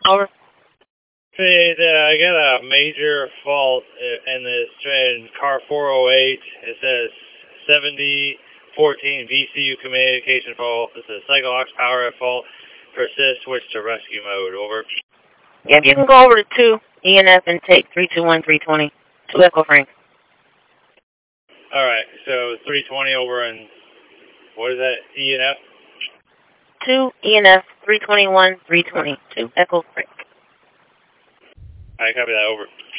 Over. I got a major fault in this train, car 408. It says 7014 VCU communication fault. It says cycle aux power at fault. Persist, switch to rescue mode. Over. Yep, you can go over to 2 ENF and take 321 320 to Echo Frank. Alright, so 320 over and what is that? ENF? 2 ENF 321 320 to Echo Frank. I copy that. Over.